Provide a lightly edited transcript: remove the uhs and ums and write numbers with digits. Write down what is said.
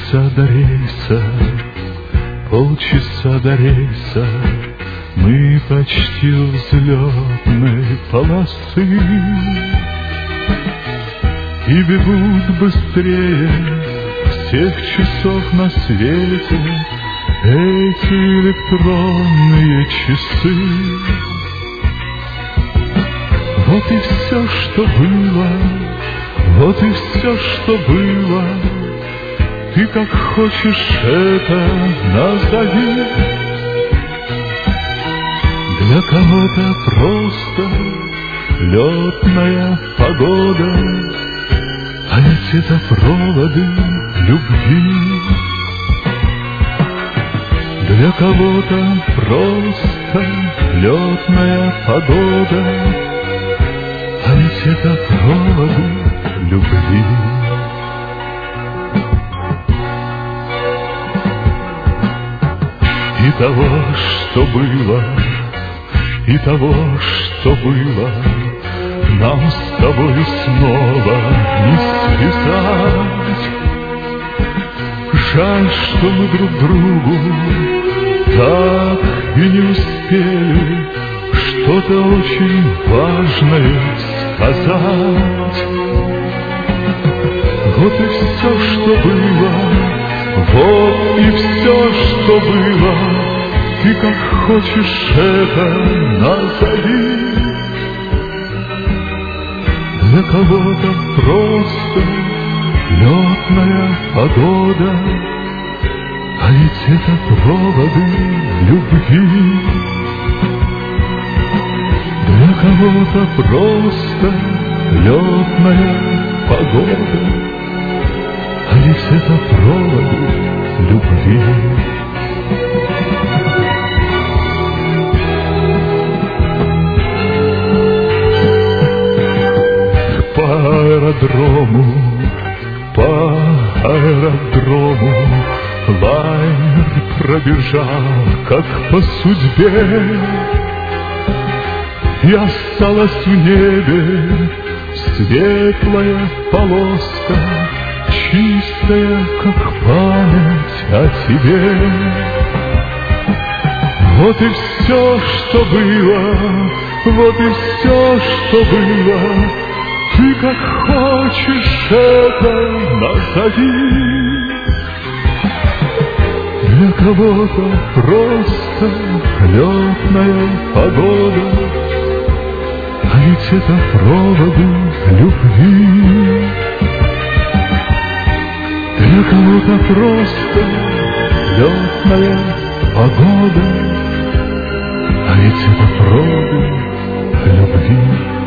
Полчаса до рейса, полчаса до рейса, мы почти у взлетной полосы. И бегут быстрее всех часов на свете эти электронные часы. Вот и все, что было, вот и все, что было. Ты как хочешь это назови. Для кого-то просто летная погода, а ведь это проводы любви. Для кого-то просто летная погода, а ведь это проводы любви. И того, что было, и того, что было, нам с тобой снова не связать. Жаль, что мы друг другу так и не успели что-то очень важное сказать. Вот и все, что было, вот и все, что было. Ты как хочешь это назови. Для кого-то просто летная погода, а ведь это проводы любви. Для кого-то просто летная погода, а ведь это проводы любви. По аэродрому лайнер пробежал, как по судьбе, и осталась в небе светлая полоска, чистая, как память о тебе. Вот и все, что было, вот и все, что было. Ты как хочешь это назови. Для кого-то просто летная погода, а ведь это проводы любви. Для кого-то просто летная погода, а ведь это проводы любви.